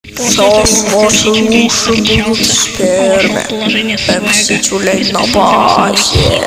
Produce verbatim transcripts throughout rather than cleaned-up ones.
Сейчас ваши уши будут спермы. эм си Тюлень на базе.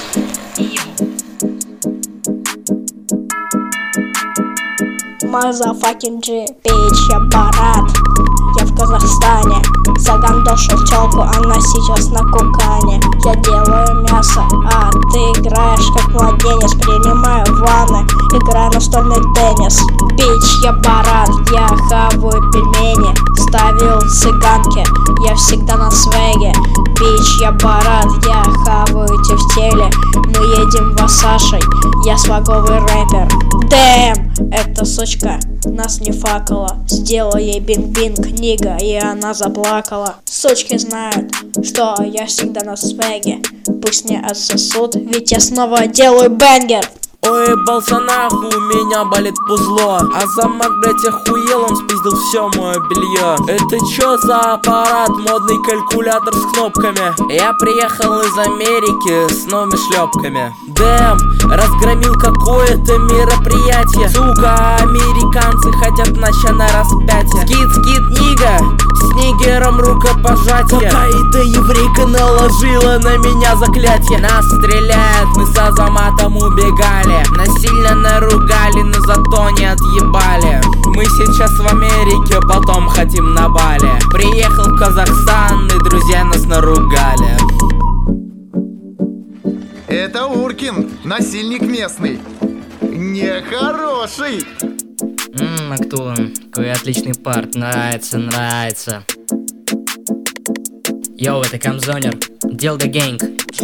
Мазафакин джи, пич, я Барат. Я в Казахстане, загандошил тёлку, она сейчас на кукане. Я делаю мясо, а ты играешь как младенец. Принимаю ванны, играю настольный теннис. Пич, я Барат, я хаваю пельмени. Ставил цыганки, я всегда на свеге. Пич, я Барат, я хаваю тефтели. Мы едем в Асашей, я сваговый рэпер. Дэм, эта сучка нас не факала. Сделала ей бинг-бинг, книга, и она заплакала. Сучки знают, что я всегда на свеге. Пусть не отсосут, ведь я снова делаю бенгер. Ой, ебался нахуй, у меня болит пузло. А замок, блять, охуел, он спиздил все мое белье. Это чё за аппарат, модный калькулятор с кнопками? Я приехал из Америки с новыми шлепками. Дэм, разгромил какое-то мероприятие. Сука, американцы хотят начать на распятие. Скит-скит, нига, с нигером рукопожатие. Какая-то еврейка наложила на меня заклятие. Нас стреляют, мы с Азаматом убегали. Насильно наругали, но зато не отъебали. Мы сейчас в Америке, потом хотим на Бали. Приехал в Казахстан, и друзья нас наругали. Это Уркин, насильник местный. Нехороший. Ммм, Актулан, какой отличный парт, нравится, нравится. Йоу, это Камзонер, Дилда Гэнг.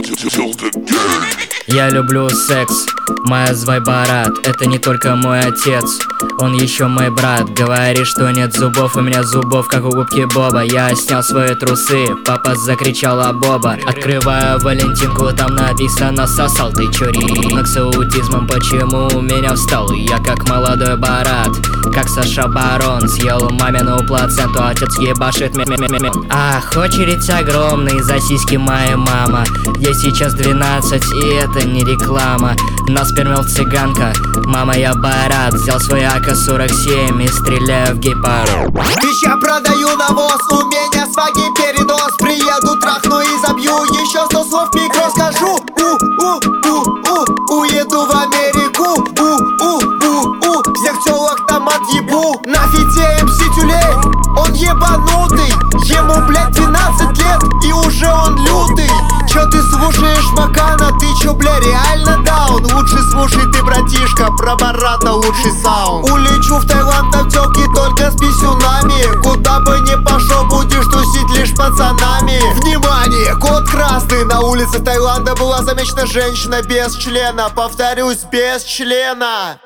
Я люблю секс, моя звай Барат. Это не только мой отец, он еще мой брат. Говорит, что нет зубов, у меня зубов, как у губки Боба. Я снял свои трусы, папа закричала Боба. Открываю Валентинку, там написано «Сосал». Ты чё, ребенок с аутизмом, почему у меня встал? Я как молодой Барат, как Саша Барон. Съел мамину плаценту, отец ебашит ме-ме-ме-ме. Ах, очередь огромная, за сиськи моя мама. Ей сейчас двенадцать, и это не реклама. Нас пермел цыганка, мама я Барат. Взял свой а ка сорок семь и стреляю в гей-пару. Я продаю навоз, у меня сваги передоз. Приеду, трахну и забью, еще сто слов в микро скажу. У-у-у-у, уеду в Америку. У-у-у-у, всех тёлок там отъебу. На фите эм си Тюлень, он ебанутый. Ему, блядь, двенадцать лет, и уже он лютый. Чё ты слушаешь Макана, ты чё, бля, реально даун? Лучше слушай ты, братишка, про Барата лучший саунд. Улечу в Таиланд на тёлки только с писюнами. Куда бы ни пошел, будешь тусить лишь пацанами. Внимание, код красный. На улице Таиланда была замечена женщина без члена. Повторюсь, без члена.